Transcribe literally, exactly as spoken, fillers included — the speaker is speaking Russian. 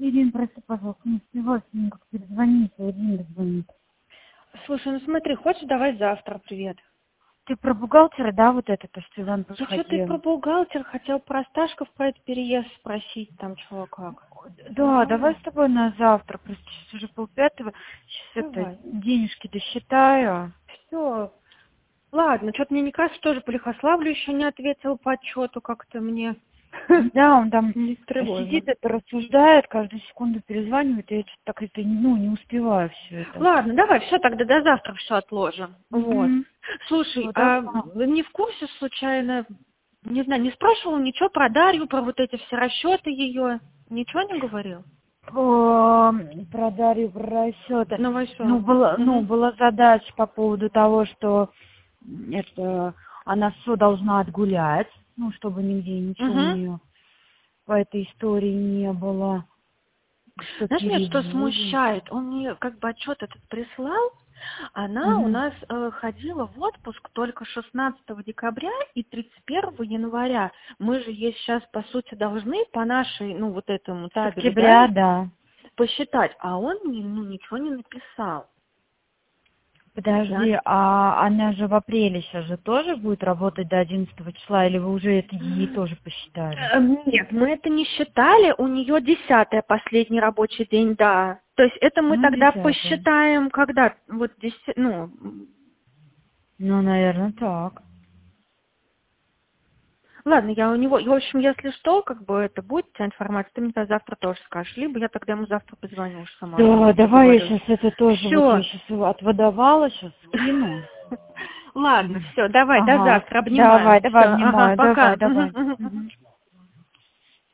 Ирина, прости, пожалуйста, не успеваю с ним как перезвонить, а Ирина звонит. Слушай, ну смотри, хочешь, давай завтра, привет. Ты про бухгалтера, да, вот это, то, что Иван Я что-то и подходил? про бухгалтер хотел про Сташков, про этот переезд спросить, там чего как. Да, давай Нормально? с тобой на завтра, просто сейчас уже полпятого, сейчас это, Давай. денежки досчитаю. Все. Ладно, что-то мне не кажется, тоже по Лихославлю еще не ответил по отчету, как-то мне Да, он там не тревожно. сидит, это рассуждает, каждую секунду перезванивает, и я что-то так это, ну, не успеваю все это. Ладно, давай, все, тогда до завтра все отложим. Вот. Угу. Слушай, Все, а давай. не в курсе случайно, не знаю, не спрашивал ничего про Дарью, про вот эти все расчеты ее? Ничего не говорил? О, про Дарью, про расчеты. Ну, Новосёлку. была, ну, Угу. была задача по поводу того, что это, она все должна отгулять, ну, чтобы нигде ничего у Угу. нее по этой истории не было, что Знаешь, меня что переводы. смущает? Он мне как бы отчет этот прислал. Она у Мгм. нас э, ходила в отпуск только шестнадцатого декабря и тридцать первого января. Мы же ей сейчас, по сути, должны по нашей, ну, вот этому С табелю, да, октября, да. посчитать. А он мне, ну, ничего не написал. Я... Подожди, а она же в апреле сейчас же тоже будет работать до одиннадцатого числа, или вы уже это ей тоже посчитали? Э, Нет, мы это не считали. У нее десятый последний рабочий день, да. То есть это мы Ну, тогда десятое. посчитаем, когда, вот, десять, ну, Ну, наверное, так. ладно, я у него, в общем, если что, как бы это будет вся информация, ты мне тогда завтра тоже скажешь, либо я тогда ему завтра позвоню уж сама, Да, давай я договорюсь. сейчас это тоже, вот я Все. сейчас его отводовала, сейчас скину. Ладно, все, давай, до Ага, завтра, обнимаю. давай, давай, Все, ага, обнимаю, давай, пока. давай. Мгм, мгм. Мгм.